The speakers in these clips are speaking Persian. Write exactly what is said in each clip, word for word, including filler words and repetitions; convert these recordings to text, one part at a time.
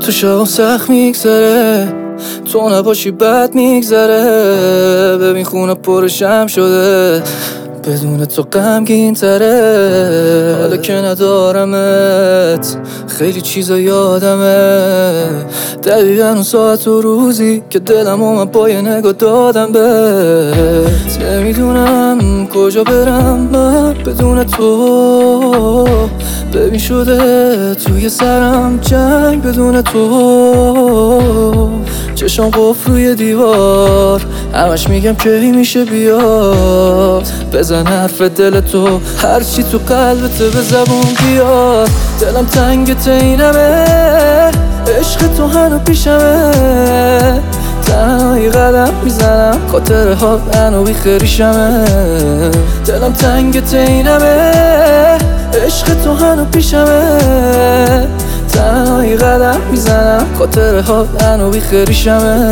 تو شبم سخت میگذره، تو نباشی بد میگذره. ببین خونه پرشم شده، بدون تو غمگین تره. حالا که ندارمت خیلی چیزا یادمه، دقیقا اون ساعت و روزی که دلم و من با یه نگاه دادم بهت. نمیدونم کجا برم من بدون تو، ببین شده توی سرم جنگ بدون تو. چشم قفل روی دیوار، همش میگم کی میشه بیاد. بزن حرف دل تو، هرچی تو قلبت به زبون بیاد. دلم تنگ اینمه، عشق تو هنو پیشمه. تنهایی قدم میزنم، خاطره ها منو بیخریشمه. دلم تنگ اینمه، عشق تو هنو پیشمه. تنهایی قدم میزنم، خاطره ها منو بیخریشمه.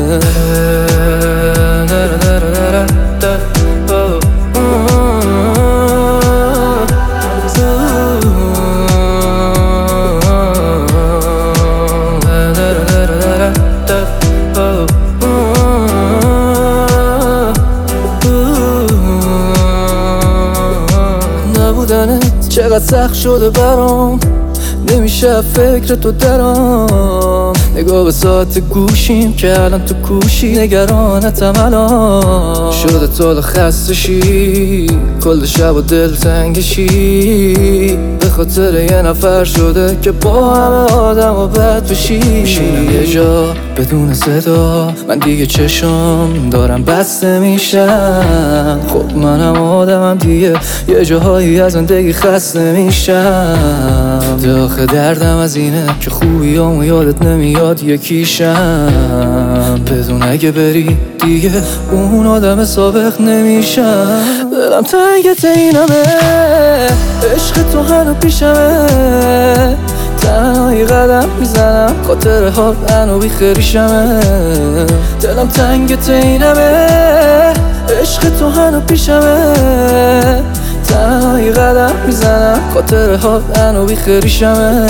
نبودنت چقدر سخت شده برام، نمیشه فکر تو درام. نگاه به ساعت گوشیم که الان تو کوشی، نگرانتم الان. شده تا خسته شی، کل شب و دل تنگشی. به خاطر یه نفر شده که با همه آدم و بد بشی. میشینم یه جا بدون صدا، من دیگه چشم دارم بسته میشم. خب منم آدمم دیگه، یه جاهایی از زندگی خسته میشم. داخل دردم از اینه که خوبیامو یادت نمیاد یکیشم. بدون اگه بری دیگه اون آدم سابق نمیشم. دلم تنگت اینمه، عشق تو هنو پیشمه. تنهایی قدم میزنم، خاطره ها منو بیخریشمه. دلم تنگت اینمه، عشق تو هنو پیشمه. تنهایی قدم میزنم، خاطره ها منو بیخریشمه.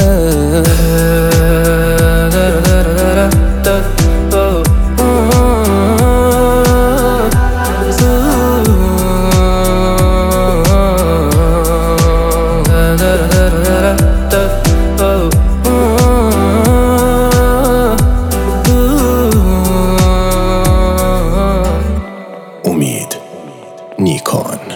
امید نیکان.